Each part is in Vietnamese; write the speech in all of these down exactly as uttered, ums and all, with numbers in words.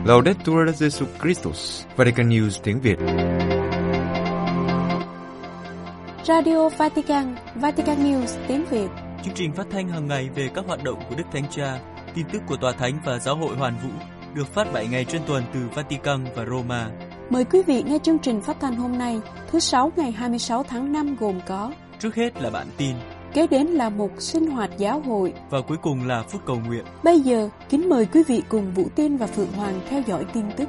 Laudetur Jesus Christus, Vatican News tiếng Việt. Radio Vatican, Vatican News tiếng Việt. Chương trình phát thanh hàng ngày về các hoạt động của Đức Thánh Cha, tin tức của Tòa Thánh và Giáo hội Hoàn Vũ, được phát bảy ngày trên tuần từ Vatican và Roma. Mời quý vị nghe chương trình phát thanh hôm nay, thứ Sáu ngày hai mươi sáu tháng năm gồm có: trước hết là bản tin, kế đến là mục sinh hoạt giáo hội, và cuối cùng là phút cầu nguyện. Bây giờ, kính mời quý vị cùng Vũ Tiên và Phượng Hoàng theo dõi tin tức.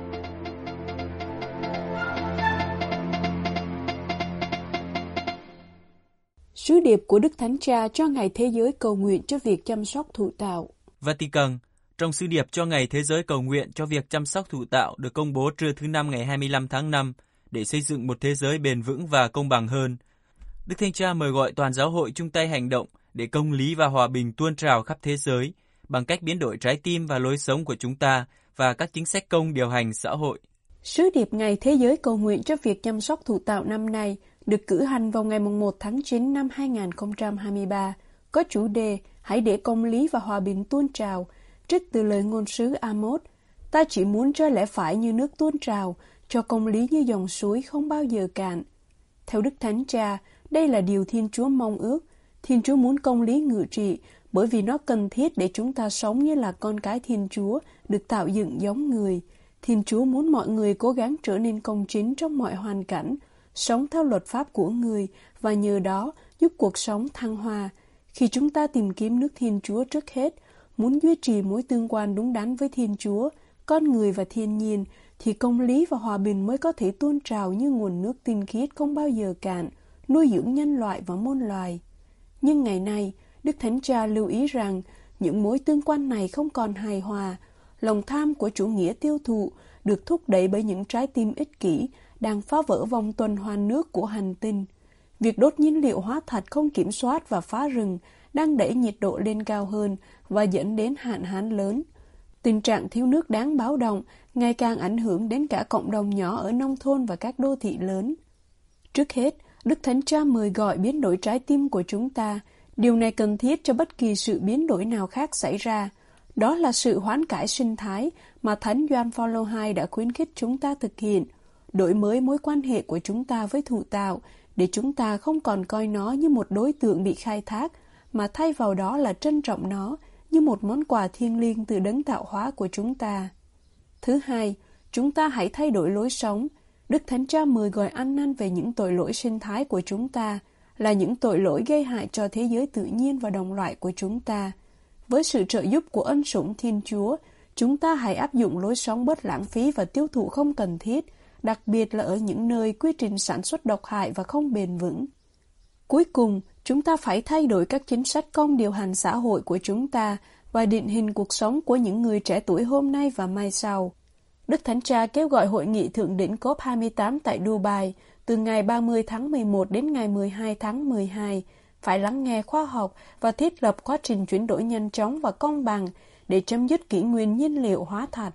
Sứ điệp của Đức Thánh Cha cho Ngày Thế giới cầu nguyện cho việc chăm sóc thụ tạo. Vatican, trong sứ điệp cho Ngày Thế giới cầu nguyện cho việc chăm sóc thụ tạo được công bố trưa thứ Năm ngày hai mươi lăm tháng năm để xây dựng một thế giới bền vững và công bằng hơn, Đức Thánh Cha mời gọi toàn giáo hội chung tay hành động để công lý và hòa bình tuôn trào khắp thế giới bằng cách biến đổi trái tim và lối sống của chúng ta và các chính sách công điều hành xã hội. Sứ điệp Ngày Thế giới cầu nguyện cho việc chăm sóc thụ tạo năm nay được cử hành vào ngày mùng một tháng chín năm hai nghìn không trăm hai mươi ba, có chủ đề Hãy để công lý và hòa bình tuôn trào, trích từ lời ngôn sứ Amos. Ta chỉ muốn cho lẽ phải như nước tuôn trào, cho công lý như dòng suối không bao giờ cạn. Theo Đức Thánh Cha, đây là điều Thiên Chúa mong ước. Thiên Chúa muốn công lý ngự trị, bởi vì nó cần thiết để chúng ta sống như là con cái Thiên Chúa, được tạo dựng giống người. Thiên Chúa muốn mọi người cố gắng trở nên công chính trong mọi hoàn cảnh, sống theo luật pháp của người, và nhờ đó giúp cuộc sống thăng hoa. Khi chúng ta tìm kiếm nước Thiên Chúa trước hết, muốn duy trì mối tương quan đúng đắn với Thiên Chúa, con người và thiên nhiên, thì công lý và hòa bình mới có thể tuôn trào như nguồn nước tinh khiết không bao giờ cạn, nuôi dưỡng nhân loại và muôn loài. Nhưng ngày nay, Đức Thánh Cha lưu ý rằng những mối tương quan này không còn hài hòa. Lòng tham của chủ nghĩa tiêu thụ được thúc đẩy bởi những trái tim ích kỷ đang phá vỡ vòng tuần hoàn nước của hành tinh. Việc đốt nhiên liệu hóa thạch không kiểm soát và phá rừng đang đẩy nhiệt độ lên cao hơn và dẫn đến hạn hán lớn. Tình trạng thiếu nước đáng báo động ngày càng ảnh hưởng đến cả cộng đồng nhỏ ở nông thôn và các đô thị lớn. Trước hết, Đức Thánh Cha mời gọi biến đổi trái tim của chúng ta. Điều này cần thiết cho bất kỳ sự biến đổi nào khác xảy ra. Đó là sự hoán cải sinh thái mà Thánh Gioan Phaolô đệ nhị đã khuyến khích chúng ta thực hiện, đổi mới mối quan hệ của chúng ta với thụ tạo, để chúng ta không còn coi nó như một đối tượng bị khai thác, mà thay vào đó là trân trọng nó như một món quà thiêng liêng từ đấng tạo hóa của chúng ta. Thứ hai, chúng ta hãy thay đổi lối sống. Đức Thánh Cha mời gọi ăn năn về những tội lỗi sinh thái của chúng ta, là những tội lỗi gây hại cho thế giới tự nhiên và đồng loại của chúng ta. Với sự trợ giúp của ân sủng Thiên Chúa, chúng ta hãy áp dụng lối sống bớt lãng phí và tiêu thụ không cần thiết, đặc biệt là ở những nơi quy trình sản xuất độc hại và không bền vững. Cuối cùng, chúng ta phải thay đổi các chính sách công điều hành xã hội của chúng ta và định hình cuộc sống của những người trẻ tuổi hôm nay và mai sau. Đức Thánh Cha kêu gọi hội nghị thượng đỉnh cốp hai mươi tám tại Dubai từ ngày ba mươi tháng mười một đến ngày mười hai tháng mười hai phải lắng nghe khoa học và thiết lập quá trình chuyển đổi nhanh chóng và công bằng để chấm dứt kỷ nguyên nhiên liệu hóa thạch.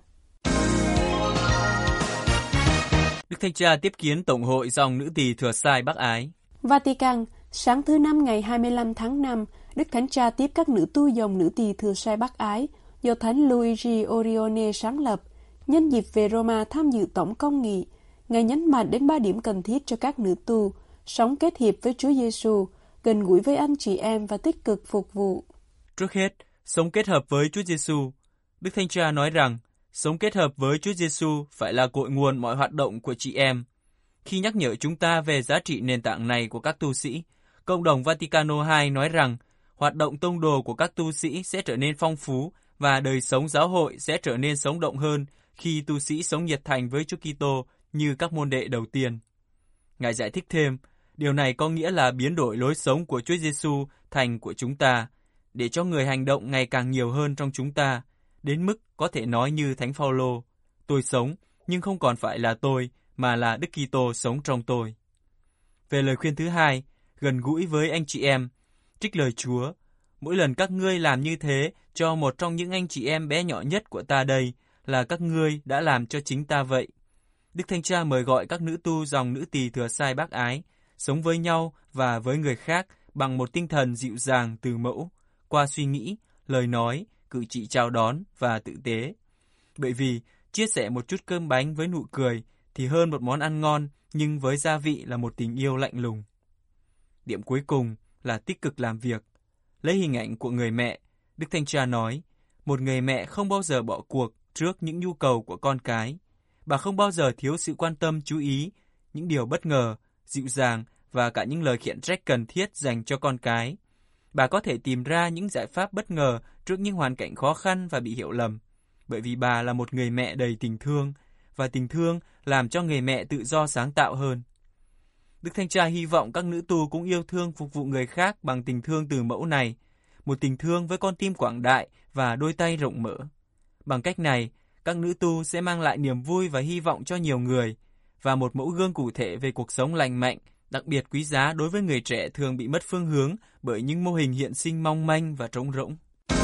Đức Thánh Cha tiếp kiến Tổng hội dòng nữ tỳ Thừa Sai Bác Ái. Vatican, sáng thứ Năm ngày hai mươi lăm tháng năm, Đức Thánh Cha tiếp các nữ tu dòng nữ tỳ Thừa Sai Bác Ái do Thánh Luigi Orione sáng lập. Nhân dịp về Roma tham dự tổng công nghị, Ngài nhấn mạnh đến ba điểm cần thiết cho các nữ tu: sống kết hiệp với Chúa Giêsu, gần gũi với anh chị em và tích cực phục vụ. Trước hết, sống kết hợp với Chúa Giêsu. Đức Thánh Cha nói rằng sống kết hợp với Chúa Giêsu phải là cội nguồn mọi hoạt động của chị em. Khi nhắc nhở chúng ta về giá trị nền tảng này của các tu sĩ, Cộng đồng Vaticano hai nói rằng hoạt động tông đồ của các tu sĩ sẽ trở nên phong phú và đời sống giáo hội sẽ trở nên sống động hơn khi tu sĩ sống nhiệt thành với Chúa Kitô như các môn đệ đầu tiên. Ngài giải thích thêm, điều này có nghĩa là biến đổi lối sống của Chúa Giêsu thành của chúng ta, để cho người hành động ngày càng nhiều hơn trong chúng ta, đến mức có thể nói như Thánh Phaolô: tôi sống, nhưng không còn phải là tôi, mà là Đức Kitô sống trong tôi. Về lời khuyên thứ hai, gần gũi với anh chị em, trích lời Chúa: mỗi lần các ngươi làm như thế cho một trong những anh chị em bé nhỏ nhất của ta đây, là các ngươi đã làm cho chính ta vậy. Đức Thánh Cha mời gọi các nữ tu dòng nữ tỳ Thừa Sai Bác Ái sống với nhau và với người khác bằng một tinh thần dịu dàng từ mẫu, qua suy nghĩ, lời nói, cử chỉ chào đón và tử tế. Bởi vì chia sẻ một chút cơm bánh với nụ cười thì hơn một món ăn ngon nhưng với gia vị là một tình yêu lạnh lùng. Điểm cuối cùng là tích cực làm việc. Lấy hình ảnh của người mẹ, Đức Thánh Cha nói, một người mẹ không bao giờ bỏ cuộc trước những nhu cầu của con cái. Bà không bao giờ thiếu sự quan tâm chú ý, những điều bất ngờ, dịu dàng và cả những lời khiển trách cần thiết dành cho con cái. Bà có thể tìm ra những giải pháp bất ngờ trước những hoàn cảnh khó khăn và bị hiểu lầm, bởi vì bà là một người mẹ đầy tình thương, và tình thương làm cho người mẹ tự do sáng tạo hơn. Đức Thánh Cha hy vọng các nữ tu cũng yêu thương phục vụ người khác bằng tình thương từ mẫu này, một tình thương với con tim quảng đại và đôi tay rộng mở. Bằng cách này, các nữ tu sẽ mang lại niềm vui và hy vọng cho nhiều người, và một mẫu gương cụ thể về cuộc sống lành mạnh, đặc biệt quý giá đối với người trẻ thường bị mất phương hướng bởi những mô hình hiện sinh mong manh và trống rỗng.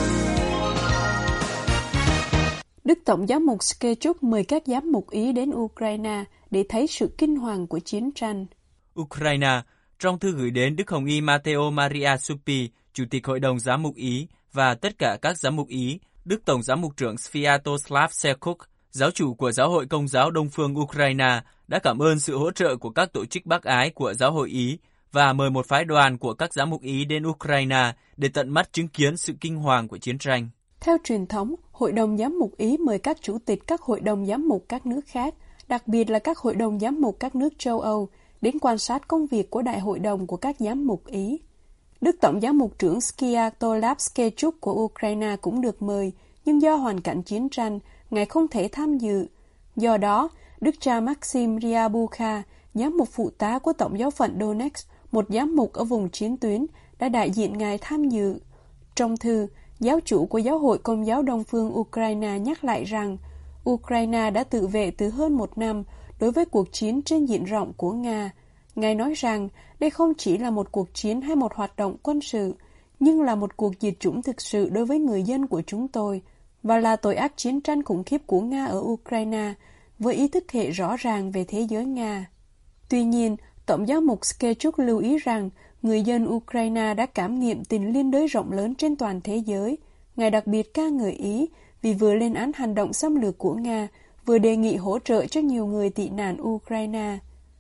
Đức Tổng giám mục Skechuk mời các giám mục Ý đến Ukraine để thấy sự kinh hoàng của chiến tranh. Ukraine, trong thư gửi đến Đức Hồng Y Matteo Maria Suppi, Chủ tịch Hội đồng Giám mục Ý và tất cả các giám mục Ý, Đức Tổng giám mục trưởng Sviatoslav Serkuk, giáo chủ của Giáo hội Công giáo Đông phương Ukraine, đã cảm ơn sự hỗ trợ của các tổ chức bác ái của Giáo hội Ý và mời một phái đoàn của các giám mục Ý đến Ukraine để tận mắt chứng kiến sự kinh hoàng của chiến tranh. Theo truyền thống, Hội đồng Giám mục Ý mời các chủ tịch các hội đồng giám mục các nước khác, đặc biệt là các hội đồng giám mục các nước châu Âu, đến quan sát công việc của Đại hội đồng của các giám mục Ý. Đức Tổng giám mục trưởng Sviatoslav Skechuk của Ukraine cũng được mời, nhưng do hoàn cảnh chiến tranh, Ngài không thể tham dự. Do đó, Đức cha Maxim Ryabukha, giám mục phụ tá của Tổng giáo phận Donetsk, một giám mục ở vùng chiến tuyến, đã đại diện Ngài tham dự. Trong thư, giáo chủ của Giáo hội Công giáo Đông phương Ukraine nhắc lại rằng Ukraine đã tự vệ từ hơn một năm đối với cuộc chiến trên diện rộng của Nga. Ngài nói rằng đây không chỉ là một cuộc chiến hay một hoạt động quân sự, nhưng là một cuộc diệt chủng thực sự đối với người dân của chúng tôi, và là tội ác chiến tranh khủng khiếp của Nga ở Ukraine, với ý thức hệ rõ ràng về thế giới Nga. Tuy nhiên, Tổng giáo mục Skechuk lưu ý rằng người dân Ukraine đã cảm nghiệm tình liên đới rộng lớn trên toàn thế giới. Ngài đặc biệt ca ngợi Ý vì vừa lên án hành động xâm lược của Nga, vừa đề nghị hỗ trợ cho nhiều người tị nạn Ukraine.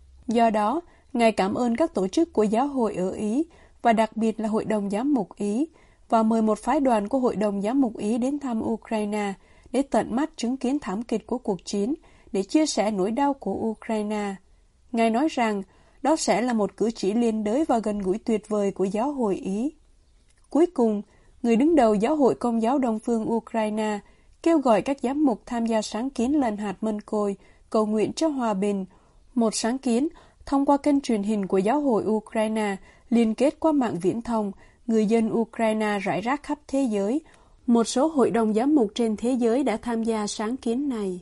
Do đó, Ngài cảm ơn các tổ chức của giáo hội ở Ý, và đặc biệt là Hội đồng Giám mục Ý, và mời một phái đoàn của Hội đồng Giám mục Ý đến thăm Ukraine để tận mắt chứng kiến thảm kịch của cuộc chiến, để chia sẻ nỗi đau của Ukraine. Ngài nói rằng đó sẽ là một cử chỉ liên đới và gần gũi tuyệt vời của giáo hội Ý. Cuối cùng, người đứng đầu Giáo hội Công giáo Đông phương Ukraine kêu gọi các giám mục tham gia sáng kiến lần hạt mân côi, cầu nguyện cho hòa bình, một sáng kiến thông qua kênh truyền hình của Giáo hội Ukraine liên kết qua mạng viễn thông, người dân Ukraine rải rác khắp thế giới. Một số hội đồng giám mục trên thế giới đã tham gia sáng kiến này.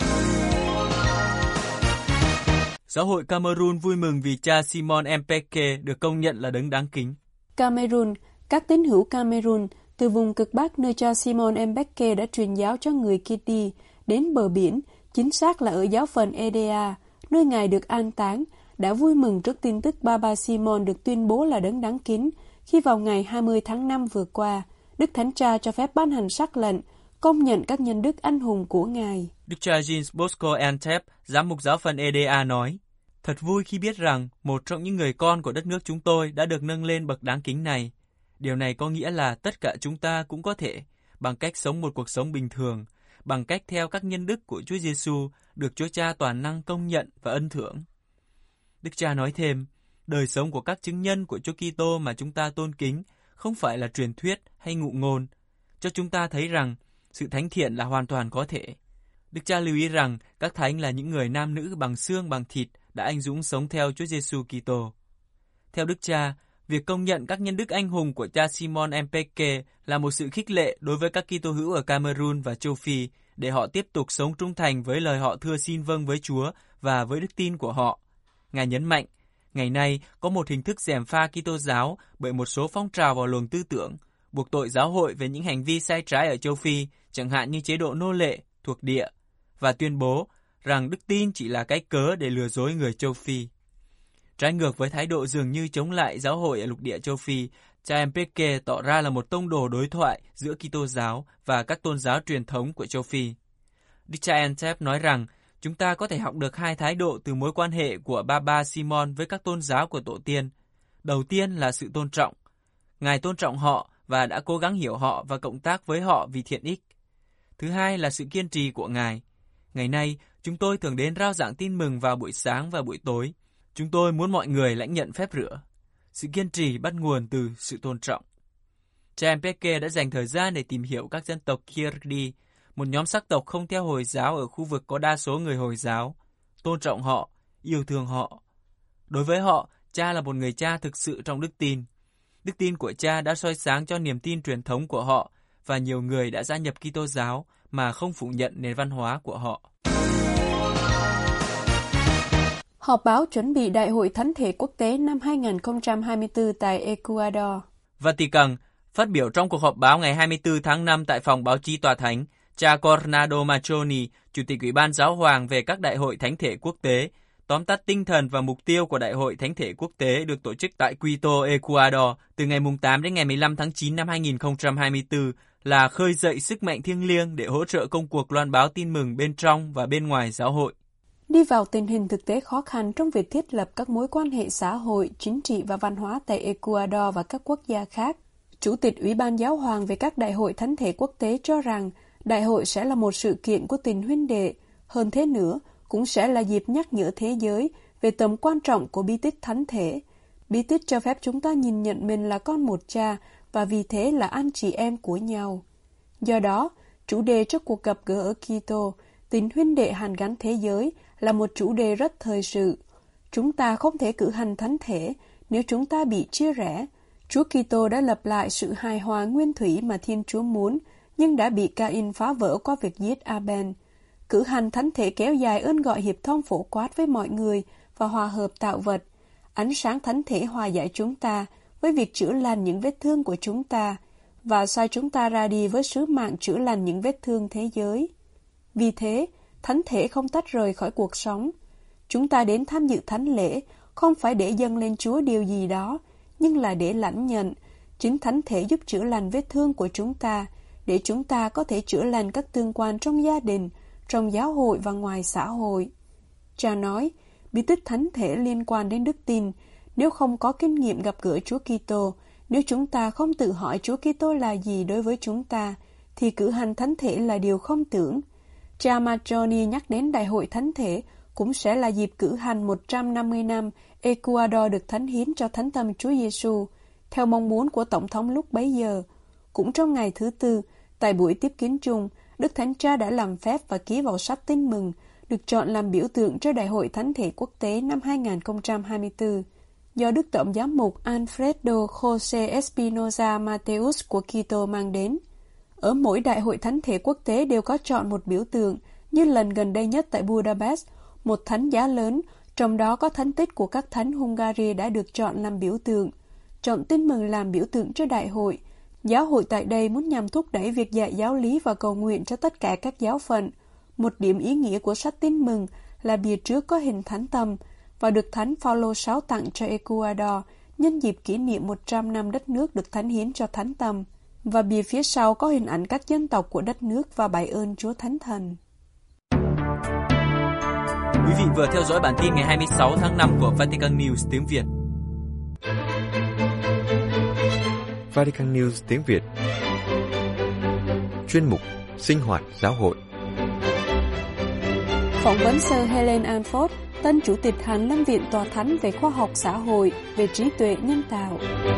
Giáo hội Cameroon vui mừng vì cha Simon Mpeke được công nhận là đấng đáng kính. Cameroon, các tín hữu Cameroon từ vùng cực Bắc nơi cha Simon Mpeke đã truyền giáo cho người Kitty đến bờ biển, chính xác là ở giáo phận Edea, nơi Ngài được an táng, đã vui mừng trước tin tức Baba Simon được tuyên bố là đấng đáng kính khi vào ngày hai mươi tháng năm vừa qua, Đức Thánh Cha cho phép ban hành sắc lệnh công nhận các nhân đức anh hùng của Ngài. Đức cha Jean Bosco Antep, giám mục giáo phận Edea nói, thật vui khi biết rằng một trong những người con của đất nước chúng tôi đã được nâng lên bậc đáng kính này. Điều này có nghĩa là tất cả chúng ta cũng có thể, bằng cách sống một cuộc sống bình thường, bằng cách theo các nhân đức của Chúa Giêsu, được Chúa Cha toàn năng công nhận và ân thưởng. Đức cha nói thêm, đời sống của các chứng nhân của Chúa Kitô mà chúng ta tôn kính không phải là truyền thuyết hay ngụ ngôn, cho chúng ta thấy rằng sự thánh thiện là hoàn toàn có thể. Đức cha lưu ý rằng các thánh là những người nam nữ bằng xương bằng thịt đã anh dũng sống theo Chúa Giêsu Kitô. Theo Đức cha, việc công nhận các nhân đức anh hùng của cha Simon Mpeke là một sự khích lệ đối với các Kitô hữu ở Cameroon và châu Phi để họ tiếp tục sống trung thành với lời họ thưa xin vâng với Chúa và với đức tin của họ. Ngài nhấn mạnh, ngày nay có một hình thức gièm pha Kitô giáo bởi một số phong trào vào luồng tư tưởng, buộc tội giáo hội về những hành vi sai trái ở châu Phi, chẳng hạn như chế độ nô lệ, thuộc địa, và tuyên bố rằng đức tin chỉ là cái cớ để lừa dối người châu Phi. Trái ngược với thái độ dường như chống lại giáo hội ở lục địa châu Phi, cha Mpeke tỏ ra là một tông đồ đối thoại giữa Kitô giáo và các tôn giáo truyền thống của châu Phi. Richard Entep nói rằng chúng ta có thể học được hai thái độ từ mối quan hệ của Baba Simon với các tôn giáo của tổ tiên. Đầu tiên là sự tôn trọng. Ngài tôn trọng họ và đã cố gắng hiểu họ và cộng tác với họ vì thiện ích. Thứ hai là sự kiên trì của Ngài. Ngày nay, chúng tôi thường đến rao giảng tin mừng vào buổi sáng và buổi tối. Chúng tôi muốn mọi người lãnh nhận phép rửa. Sự kiên trì bắt nguồn từ sự tôn trọng. Cha em Peke đã dành thời gian để tìm hiểu các dân tộc Kirdi, một nhóm sắc tộc không theo Hồi giáo ở khu vực có đa số người Hồi giáo, tôn trọng họ, yêu thương họ. Đối với họ, cha là một người cha thực sự trong đức tin. Đức tin của cha đã soi sáng cho niềm tin truyền thống của họ và nhiều người đã gia nhập Kitô giáo mà không phủ nhận nền văn hóa của họ. Họp báo chuẩn bị Đại hội Thánh thể quốc tế năm hai không hai tư tại Ecuador. Vatican phát biểu trong cuộc họp báo ngày hai mươi tư tháng năm tại phòng báo chí Tòa Thánh, cha Cornado Machoni, Chủ tịch Ủy ban Giáo hoàng về các đại hội thánh thể quốc tế, tóm tắt tinh thần và mục tiêu của Đại hội Thánh thể quốc tế được tổ chức tại Quito, Ecuador từ ngày tám đến ngày mười lăm tháng chín năm hai không hai tư là khơi dậy sức mạnh thiêng liêng để hỗ trợ công cuộc loan báo tin mừng bên trong và bên ngoài giáo hội. Đi vào tình hình thực tế khó khăn trong việc thiết lập các mối quan hệ xã hội, chính trị và văn hóa tại Ecuador và các quốc gia khác, Chủ tịch Ủy ban Giáo hoàng về các đại hội thánh thể quốc tế cho rằng đại hội sẽ là một sự kiện của tình huynh đệ. Hơn thế nữa, cũng sẽ là dịp nhắc nhở thế giới về tầm quan trọng của bí tích thánh thể. Bí tích cho phép chúng ta nhìn nhận mình là con một cha và vì thế là anh chị em của nhau. Do đó, chủ đề cho cuộc gặp gỡ ở Quito, tình huynh đệ hàn gắn thế giới, là một chủ đề rất thời sự. Chúng ta không thể cử hành thánh thể nếu chúng ta bị chia rẽ. Chúa Kitô đã lập lại sự hài hòa nguyên thủy mà Thiên Chúa muốn, nhưng đã bị Cain phá vỡ qua việc giết Abel. Cử hành thánh thể kéo dài ơn gọi hiệp thông phổ quát với mọi người và hòa hợp tạo vật. Ánh sáng thánh thể hòa giải chúng ta với việc chữa lành những vết thương của chúng ta và sai chúng ta ra đi với sứ mạng chữa lành những vết thương thế giới. Vì thế, thánh thể không tách rời khỏi cuộc sống. Chúng ta đến tham dự thánh lễ không phải để dâng lên Chúa điều gì đó, nhưng là để lãnh nhận. Chính thánh thể giúp chữa lành vết thương của chúng ta, để chúng ta có thể chữa lành các tương quan trong gia đình, trong giáo hội và ngoài xã hội. Cha nói, bí tích thánh thể liên quan đến đức tin. Nếu không có kinh nghiệm gặp gỡ Chúa Kitô, nếu chúng ta không tự hỏi Chúa Kitô là gì đối với chúng ta, thì cử hành thánh thể là điều không tưởng. Cha Machoni nhắc đến Đại hội Thánh thể cũng sẽ là dịp cử hành một trăm năm mươi năm Ecuador được thánh hiến cho Thánh Tâm Chúa Giêsu, theo mong muốn của Tổng thống lúc bấy giờ. Cũng trong ngày thứ Tư, tại buổi tiếp kiến chung, Đức Thánh Cha đã làm phép và ký vào sách Tin mừng, được chọn làm biểu tượng cho Đại hội Thánh thể quốc tế năm hai không hai tư, do Đức Tổng giám mục Alfredo José Espinosa Mateus của Quito mang đến. Ở mỗi Đại hội Thánh thể quốc tế đều có chọn một biểu tượng, như lần gần đây nhất tại Budapest, một thánh giá lớn, trong đó có thánh tích của các thánh Hungary đã được chọn làm biểu tượng. Chọn Tin mừng làm biểu tượng cho đại hội. Giáo hội tại đây muốn nhằm thúc đẩy việc dạy giáo lý và cầu nguyện cho tất cả các giáo phận. Một điểm ý nghĩa của sách Tin mừng là bìa trước có hình thánh tâm và được Thánh Phaolô sáu tặng cho Ecuador nhân dịp kỷ niệm một trăm năm đất nước được thánh hiến cho thánh tâm, và bìa phía sau có hình ảnh các dân tộc của đất nước và bài ơn Chúa Thánh Thần. Quý vị vừa theo dõi bản tin ngày hai mươi sáu tháng năm của Vatican News tiếng Việt. Vatican News tiếng Việt. Chuyên mục Sinh hoạt giáo hội. Phỏng vấn Sir Helen Alford, tân chủ tịch Hàn Lâm Viện Tòa Thánh về khoa học xã hội, về trí tuệ nhân tạo.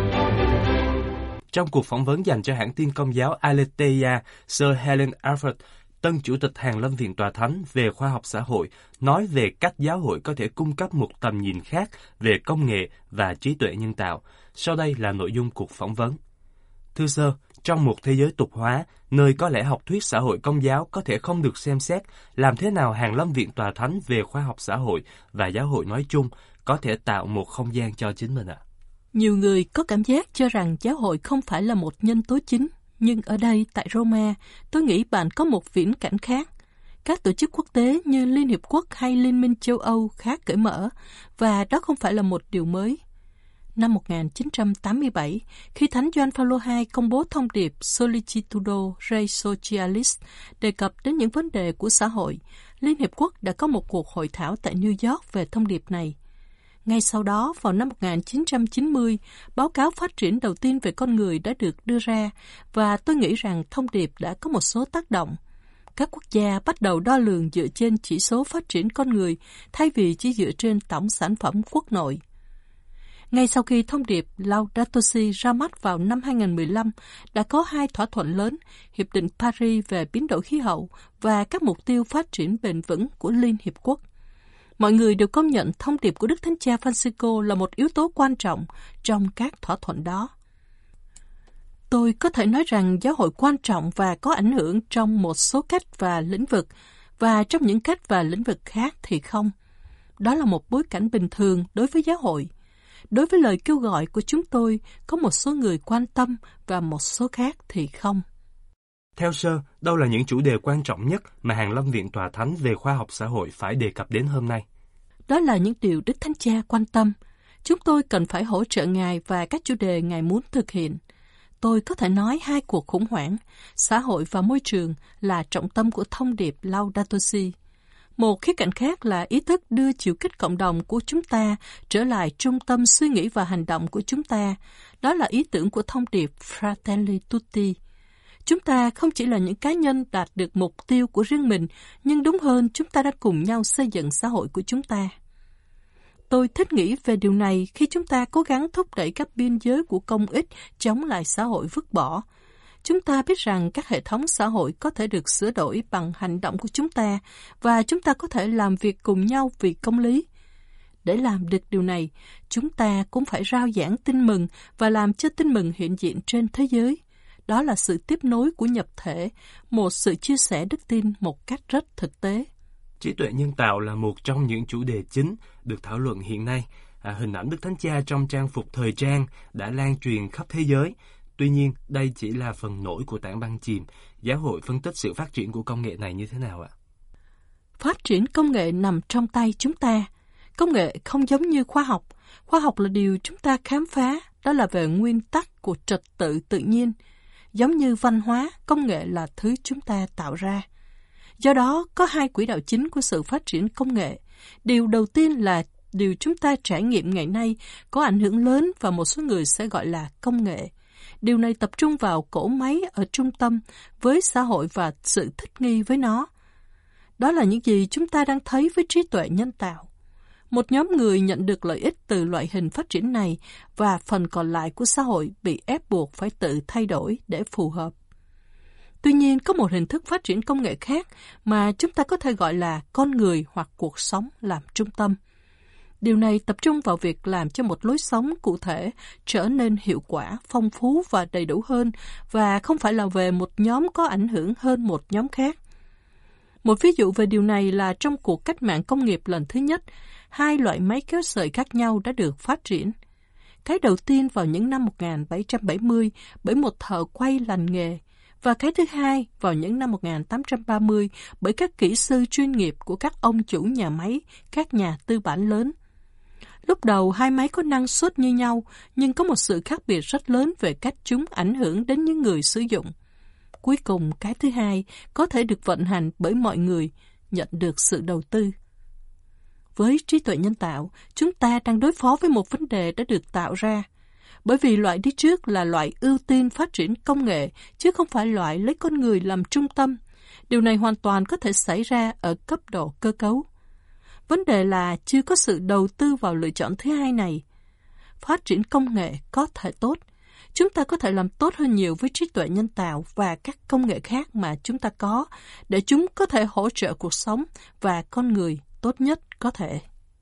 Trong cuộc phỏng vấn dành cho hãng tin Công giáo Aletheia, Sir Helen Alford, tân chủ tịch Hàn Lâm Viện Tòa Thánh về khoa học xã hội, nói về cách giáo hội có thể cung cấp một tầm nhìn khác về công nghệ và trí tuệ nhân tạo. Sau đây là nội dung cuộc phỏng vấn. Thưa Sir, trong một thế giới tục hóa, nơi có lẽ học thuyết xã hội công giáo có thể không được xem xét, làm thế nào Hàn Lâm Viện Tòa Thánh về khoa học xã hội và giáo hội nói chung có thể tạo một không gian cho chính mình ạ? Nhiều người có cảm giác cho rằng giáo hội không phải là một nhân tố chính, nhưng ở đây, tại Roma, tôi nghĩ bạn có một viễn cảnh khác. Các tổ chức quốc tế như Liên Hiệp Quốc hay Liên minh châu Âu khá cởi mở, và đó không phải là một điều mới. năm một nghìn chín trăm tám mươi bảy, khi Thánh Gioan Phaolô hai công bố thông điệp Solicitudo Rei Socialis đề cập đến những vấn đề của xã hội, Liên Hiệp Quốc đã có một cuộc hội thảo tại New York về thông điệp này. Ngay sau đó, vào năm một nghìn chín trăm chín mươi, báo cáo phát triển đầu tiên về con người đã được đưa ra, và tôi nghĩ rằng thông điệp đã có một số tác động. Các quốc gia bắt đầu đo lường dựa trên chỉ số phát triển con người, thay vì chỉ dựa trên tổng sản phẩm quốc nội. Ngay sau khi thông điệp Laudato Si ra mắt vào năm hai nghìn mười lăm, đã có hai thỏa thuận lớn, Hiệp định Paris về biến đổi khí hậu và các mục tiêu phát triển bền vững của Liên Hiệp Quốc. Mọi người đều công nhận thông điệp của Đức Thánh Cha Francisco là một yếu tố quan trọng trong các thỏa thuận đó. Tôi có thể nói rằng giáo hội quan trọng và có ảnh hưởng trong một số cách và lĩnh vực, và trong những cách và lĩnh vực khác thì không. Đó là một bối cảnh bình thường đối với giáo hội. Đối với lời kêu gọi của chúng tôi, có một số người quan tâm và một số khác thì không. Theo Sơ, đâu là những chủ đề quan trọng nhất mà Hàn Lâm Viện Tòa Thánh về khoa học xã hội phải đề cập đến hôm nay? Đó là những điều Đức Thánh Cha quan tâm. Chúng tôi cần phải hỗ trợ Ngài và các chủ đề Ngài muốn thực hiện. Tôi có thể nói hai cuộc khủng hoảng, xã hội và môi trường là trọng tâm của thông điệp Laudato Si. Một khía cạnh khác là ý thức đưa chiều kích cộng đồng của chúng ta trở lại trung tâm suy nghĩ và hành động của chúng ta. Đó là ý tưởng của thông điệp Fratelli Tutti. Chúng ta không chỉ là những cá nhân đạt được mục tiêu của riêng mình, nhưng đúng hơn chúng ta đã cùng nhau xây dựng xã hội của chúng ta. Tôi thích nghĩ về điều này khi chúng ta cố gắng thúc đẩy các biên giới của công ích chống lại xã hội vứt bỏ. Chúng ta biết rằng các hệ thống xã hội có thể được sửa đổi bằng hành động của chúng ta, và chúng ta có thể làm việc cùng nhau vì công lý. Để làm được điều này, chúng ta cũng phải rao giảng tin mừng và làm cho tin mừng hiện diện trên thế giới. Đó là sự tiếp nối của nhập thể, một sự chia sẻ đức tin một cách rất thực tế. Trí tuệ nhân tạo là một trong những chủ đề chính được thảo luận hiện nay. À, hình ảnh Đức Thánh Cha trong trang phục thời trang đã lan truyền khắp thế giới. Tuy nhiên, đây chỉ là phần nổi của tảng băng chìm. Giáo hội phân tích sự phát triển của công nghệ này như thế nào ạ? Phát triển công nghệ nằm trong tay chúng ta. Công nghệ không giống như khoa học. Khoa học là điều chúng ta khám phá, đó là về nguyên tắc của trật tự tự nhiên. Giống như văn hóa, công nghệ là thứ chúng ta tạo ra. Do đó, có hai quỹ đạo chính của sự phát triển công nghệ. Điều đầu tiên là điều chúng ta trải nghiệm ngày nay có ảnh hưởng lớn và một số người sẽ gọi là công nghệ. Điều này tập trung vào cỗ máy ở trung tâm với xã hội và sự thích nghi với nó. Đó là những gì chúng ta đang thấy với trí tuệ nhân tạo. Một nhóm người nhận được lợi ích từ loại hình phát triển này và phần còn lại của xã hội bị ép buộc phải tự thay đổi để phù hợp. Tuy nhiên, có một hình thức phát triển công nghệ khác mà chúng ta có thể gọi là con người hoặc cuộc sống làm trung tâm. Điều này tập trung vào việc làm cho một lối sống cụ thể trở nên hiệu quả, phong phú và đầy đủ hơn, và không phải là về một nhóm có ảnh hưởng hơn một nhóm khác. Một ví dụ về điều này là trong cuộc cách mạng công nghiệp lần thứ nhất, hai loại máy kéo sợi khác nhau đã được phát triển. Cái đầu tiên vào những năm một nghìn bảy trăm bảy mươi bởi một thợ quay lành nghề, và cái thứ hai vào những năm một nghìn tám trăm ba mươi bởi các kỹ sư chuyên nghiệp của các ông chủ nhà máy, các nhà tư bản lớn. Lúc đầu hai máy có năng suất như nhau, nhưng có một sự khác biệt rất lớn về cách chúng ảnh hưởng đến những người sử dụng. Cuối cùng, cái thứ hai có thể được vận hành bởi mọi người, nhận được sự đầu tư. Với trí tuệ nhân tạo, chúng ta đang đối phó với một vấn đề đã được tạo ra. Bởi vì loại đi trước là loại ưu tiên phát triển công nghệ, chứ không phải loại lấy con người làm trung tâm. Điều này hoàn toàn có thể xảy ra ở cấp độ cơ cấu. Vấn đề là chưa có sự đầu tư vào lựa chọn thứ hai này. Phát triển công nghệ có thể tốt. Chúng ta có thể làm tốt hơn nhiều với trí tuệ nhân tạo và các công nghệ khác mà chúng ta có, để chúng có thể hỗ trợ cuộc sống và con người tốt nhất có thể.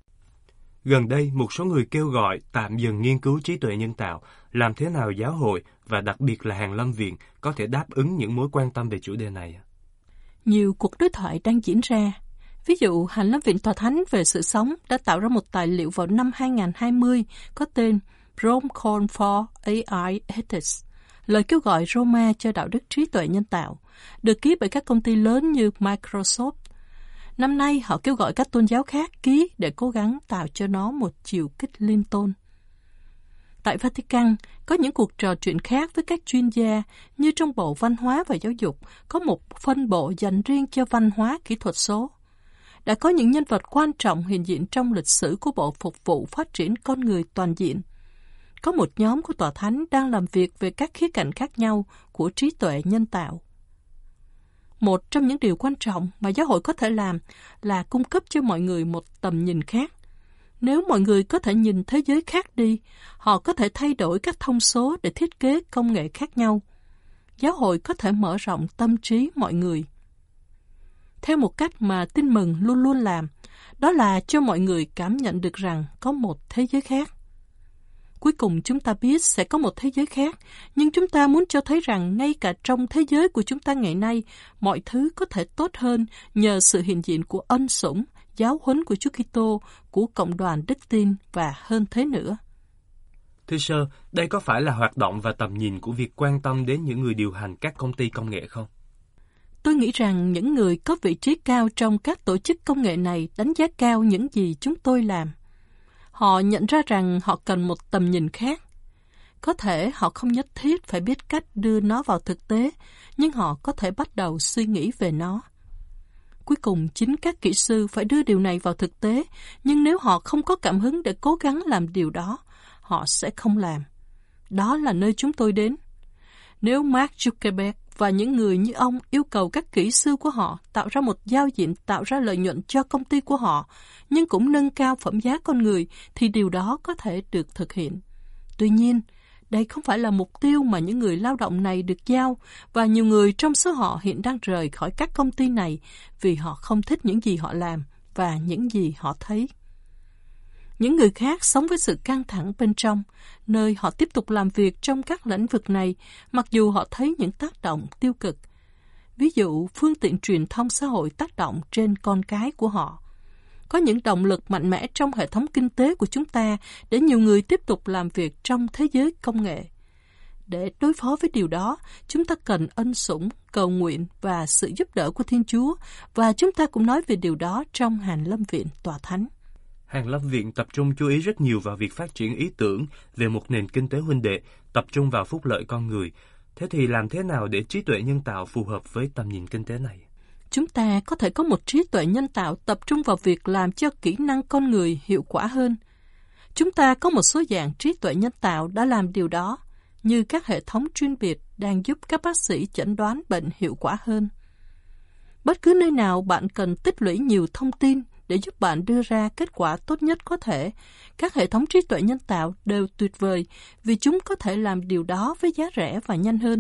Gần đây, một số người kêu gọi tạm dừng nghiên cứu trí tuệ nhân tạo, làm thế nào giáo hội và đặc biệt là Hàn Lâm Viện có thể đáp ứng những mối quan tâm về chủ đề này? Nhiều cuộc đối thoại đang diễn ra. Ví dụ, Hàn Lâm Viện Tòa Thánh về sự sống đã tạo ra một tài liệu vào năm hai nghìn không trăm hai mươi có tên Rome Call for a i Ethics, lời kêu gọi Roma cho đạo đức trí tuệ nhân tạo, được ký bởi các công ty lớn như Microsoft. Năm nay, họ kêu gọi các tôn giáo khác ký để cố gắng tạo cho nó một chiều kích liên tôn. Tại Vatican, có những cuộc trò chuyện khác với các chuyên gia, như trong Bộ Văn hóa và Giáo dục, có một phân bộ dành riêng cho văn hóa kỹ thuật số. Đã có những nhân vật quan trọng hiện diện trong lịch sử của Bộ Phục vụ Phát triển Con Người Toàn diện. Có một nhóm của Tòa Thánh đang làm việc về các khía cạnh khác nhau của trí tuệ nhân tạo. Một trong những điều quan trọng mà giáo hội có thể làm là cung cấp cho mọi người một tầm nhìn khác. Nếu mọi người có thể nhìn thế giới khác đi, họ có thể thay đổi các thông số để thiết kế công nghệ khác nhau. Giáo hội có thể mở rộng tâm trí mọi người. Theo một cách mà Tin Mừng luôn luôn làm, đó là cho mọi người cảm nhận được rằng có một thế giới khác. Cuối cùng chúng ta biết sẽ có một thế giới khác, nhưng chúng ta muốn cho thấy rằng ngay cả trong thế giới của chúng ta ngày nay, mọi thứ có thể tốt hơn nhờ sự hiện diện của ân sủng, giáo huấn của Chúa Kitô, của cộng đoàn đức tin và hơn thế nữa. Thưa Sơ, đây có phải là hoạt động và tầm nhìn của việc quan tâm đến những người điều hành các công ty công nghệ không? Tôi nghĩ rằng những người có vị trí cao trong các tổ chức công nghệ này đánh giá cao những gì chúng tôi làm. Họ nhận ra rằng họ cần một tầm nhìn khác. Có thể họ không nhất thiết phải biết cách đưa nó vào thực tế, nhưng họ có thể bắt đầu suy nghĩ về nó. Cuối cùng, chính các kỹ sư phải đưa điều này vào thực tế, nhưng nếu họ không có cảm hứng để cố gắng làm điều đó, họ sẽ không làm. Đó là nơi chúng tôi đến. Nếu Mark Zuckerberg và những người như ông yêu cầu các kỹ sư của họ tạo ra một giao diện tạo ra lợi nhuận cho công ty của họ, nhưng cũng nâng cao phẩm giá con người, thì điều đó có thể được thực hiện. Tuy nhiên, đây không phải là mục tiêu mà những người lao động này được giao, và nhiều người trong số họ hiện đang rời khỏi các công ty này vì họ không thích những gì họ làm và những gì họ thấy. Những người khác sống với sự căng thẳng bên trong, nơi họ tiếp tục làm việc trong các lĩnh vực này, mặc dù họ thấy những tác động tiêu cực. Ví dụ, phương tiện truyền thông xã hội tác động trên con cái của họ. Có những động lực mạnh mẽ trong hệ thống kinh tế của chúng ta để nhiều người tiếp tục làm việc trong thế giới công nghệ. Để đối phó với điều đó, chúng ta cần ân sủng, cầu nguyện và sự giúp đỡ của Thiên Chúa, và chúng ta cũng nói về điều đó trong Hàn Lâm Viện Tòa Thánh. Hàn Lâm Viện tập trung chú ý rất nhiều vào việc phát triển ý tưởng về một nền kinh tế huynh đệ, tập trung vào phúc lợi con người. Thế thì làm thế nào để trí tuệ nhân tạo phù hợp với tầm nhìn kinh tế này? Chúng ta có thể có một trí tuệ nhân tạo tập trung vào việc làm cho kỹ năng con người hiệu quả hơn. Chúng ta có một số dạng trí tuệ nhân tạo đã làm điều đó, như các hệ thống chuyên biệt đang giúp các bác sĩ chẩn đoán bệnh hiệu quả hơn. Bất cứ nơi nào bạn cần tích lũy nhiều thông tin để giúp bạn đưa ra kết quả tốt nhất có thể, các hệ thống trí tuệ nhân tạo đều tuyệt vời vì chúng có thể làm điều đó với giá rẻ và nhanh hơn.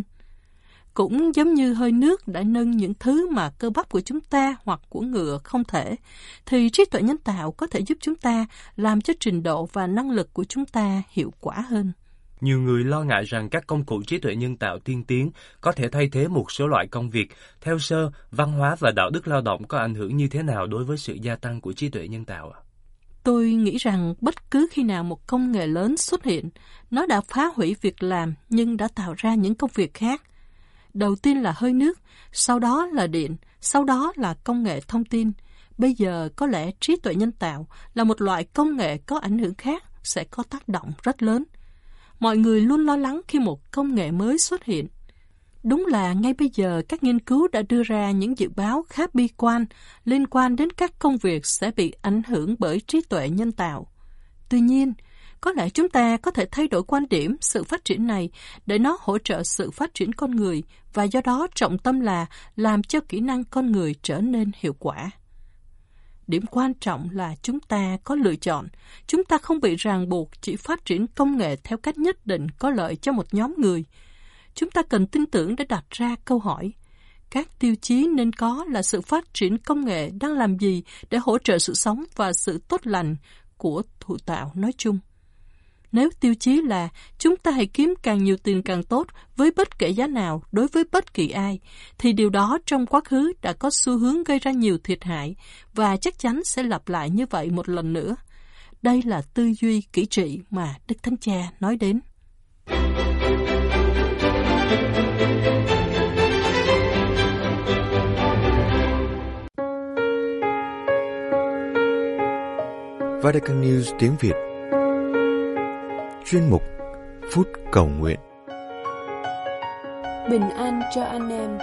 Cũng giống như hơi nước đã nâng những thứ mà cơ bắp của chúng ta hoặc của ngựa không thể, thì trí tuệ nhân tạo có thể giúp chúng ta làm cho trình độ và năng lực của chúng ta hiệu quả hơn. Nhiều người lo ngại rằng các công cụ trí tuệ nhân tạo tiên tiến có thể thay thế một số loại công việc. Theo Sơ, văn hóa và đạo đức lao động có ảnh hưởng như thế nào đối với sự gia tăng của trí tuệ nhân tạo ạ? Tôi nghĩ rằng bất cứ khi nào một công nghệ lớn xuất hiện, nó đã phá hủy việc làm nhưng đã tạo ra những công việc khác. Đầu tiên là hơi nước, sau đó là điện, sau đó là công nghệ thông tin. Bây giờ có lẽ trí tuệ nhân tạo là một loại công nghệ có ảnh hưởng khác sẽ có tác động rất lớn. Mọi người luôn lo lắng khi một công nghệ mới xuất hiện. Đúng là ngay bây giờ các nghiên cứu đã đưa ra những dự báo khá bi quan liên quan đến các công việc sẽ bị ảnh hưởng bởi trí tuệ nhân tạo. Tuy nhiên, có lẽ chúng ta có thể thay đổi quan điểm sự phát triển này để nó hỗ trợ sự phát triển con người, và do đó trọng tâm là làm cho kỹ năng con người trở nên hiệu quả. Điểm quan trọng là chúng ta có lựa chọn. Chúng ta không bị ràng buộc chỉ phát triển công nghệ theo cách nhất định có lợi cho một nhóm người. Chúng ta cần tin tưởng để đặt ra câu hỏi. Các tiêu chí nên có là sự phát triển công nghệ đang làm gì để hỗ trợ sự sống và sự tốt lành của thụ tạo nói chung. Nếu tiêu chí là chúng ta hãy kiếm càng nhiều tiền càng tốt với bất kể giá nào đối với bất kỳ ai, thì điều đó trong quá khứ đã có xu hướng gây ra nhiều thiệt hại và chắc chắn sẽ lặp lại như vậy một lần nữa. Đây là tư duy kỹ trị mà Đức Thánh Cha nói đến. Vatican News tiếng Việt. Chuyên mục phút cầu nguyện. Bình an cho anh em.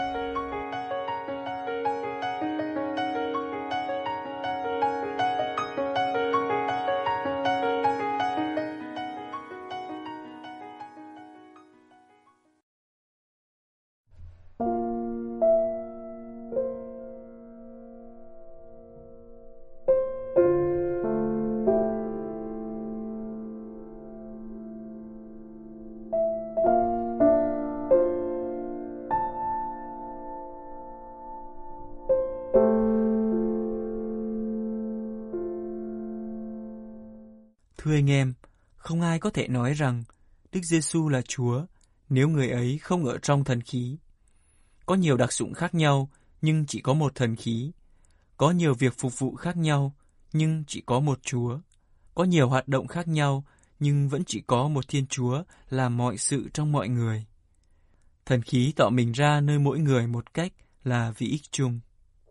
Thưa anh em, không ai có thể nói rằng Đức Giêsu là Chúa nếu người ấy không ở trong thần khí. Có nhiều đặc dụng khác nhau nhưng chỉ có một thần khí. Có nhiều việc phục vụ khác nhau nhưng chỉ có một Chúa. Có nhiều hoạt động khác nhau nhưng vẫn chỉ có một Thiên Chúa làm mọi sự trong mọi người. Thần khí tỏ mình ra nơi mỗi người một cách là vì ích chung.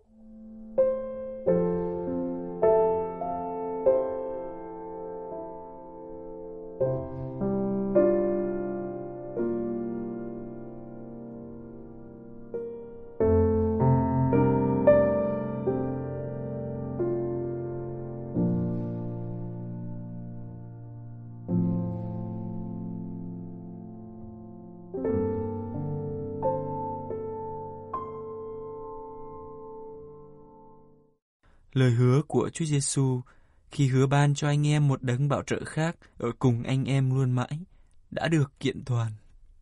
Lời hứa của Chúa Giêsu khi hứa ban cho anh em một đấng bảo trợ khác ở cùng anh em luôn mãi đã được kiện toàn.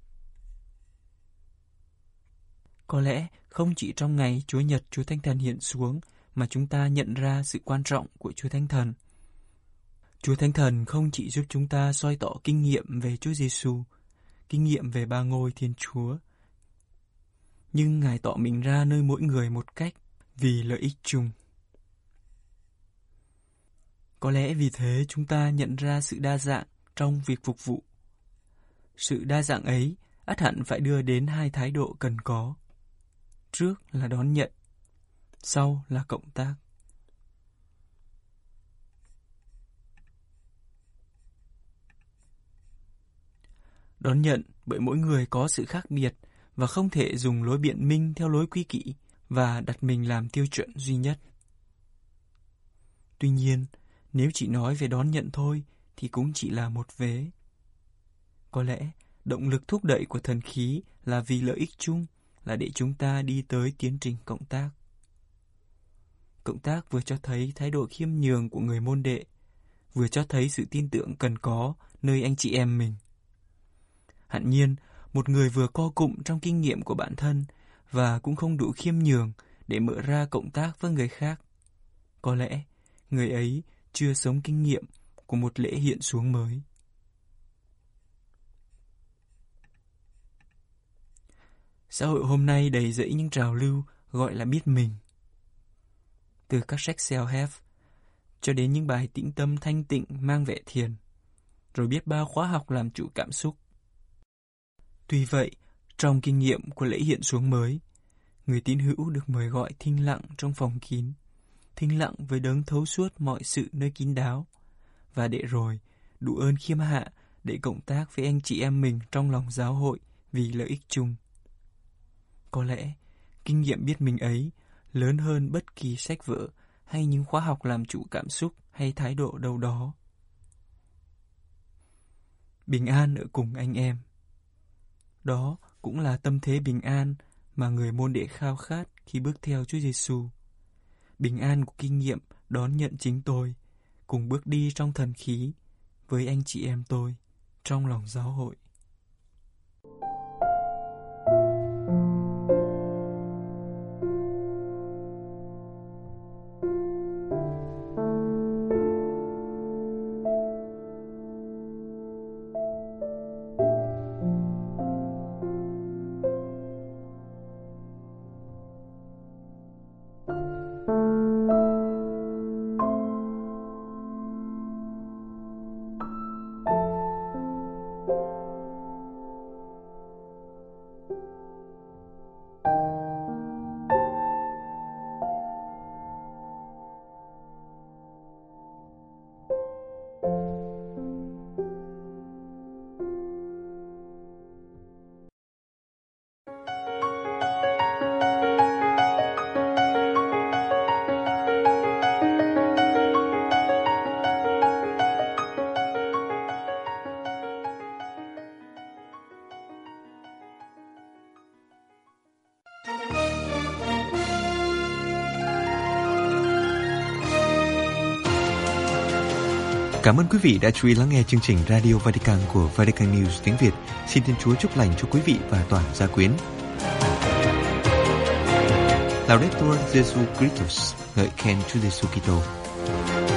Có lẽ không chỉ trong ngày Chúa Nhật Chúa Thánh Thần hiện xuống mà chúng ta nhận ra sự quan trọng của Chúa Thánh Thần. Chúa Thánh Thần không chỉ giúp chúng ta soi tỏ kinh nghiệm về Chúa Giêsu, kinh nghiệm về ba ngôi Thiên Chúa, nhưng Ngài tỏ mình ra nơi mỗi người một cách vì lợi ích chung. Có lẽ vì thế chúng ta nhận ra sự đa dạng trong việc phục vụ. Sự đa dạng ấy ắt hẳn phải đưa đến hai thái độ cần có. Trước là đón nhận, sau là cộng tác. Đón nhận bởi mỗi người có sự khác biệt và không thể dùng lối biện minh theo lối quy kỷ và đặt mình làm tiêu chuẩn duy nhất. Tuy nhiên, nếu chỉ nói về đón nhận thôi thì cũng chỉ là một vế. Có lẽ động lực thúc đẩy của thần khí là vì lợi ích chung, là để chúng ta đi tới tiến trình cộng tác. Cộng tác vừa cho thấy thái độ khiêm nhường của người môn đệ, vừa cho thấy sự tin tưởng cần có nơi anh chị em mình. Hẳn nhiên, một người vừa co cụm trong kinh nghiệm của bản thân và cũng không đủ khiêm nhường để mở ra cộng tác với người khác. Có lẽ người ấy chưa sống kinh nghiệm của một lễ hiện xuống mới. Xã hội hôm nay đầy dẫy những trào lưu gọi là biết mình. Từ các sách self-help cho đến những bài tĩnh tâm thanh tịnh mang vẻ thiền, rồi biết bao khóa học làm chủ cảm xúc. Tuy vậy, trong kinh nghiệm của lễ hiện xuống mới, người tín hữu được mời gọi thinh lặng trong phòng kín, thinh lặng với đấng thấu suốt mọi sự nơi kín đáo, và để rồi đủ ơn khiêm hạ để cộng tác với anh chị em mình trong lòng giáo hội vì lợi ích chung. Có lẽ, kinh nghiệm biết mình ấy lớn hơn bất kỳ sách vở hay những khóa học làm chủ cảm xúc hay thái độ đâu đó. Bình an ở cùng anh em. Đó cũng là tâm thế bình an mà người môn đệ khao khát khi bước theo Chúa Giêsu. Bình an của kinh nghiệm đón nhận chính tôi, cùng bước đi trong thần khí với anh chị em tôi trong lòng giáo hội. Cảm ơn quý vị đã chú ý lắng nghe chương trình Radio Vatican của Vatican News tiếng Việt. Xin Thiên Chúa chúc lành cho quý vị và toàn gia quyến. Laudetur Jesu Christus, ngợi khen Chúa Giêsu Kitô.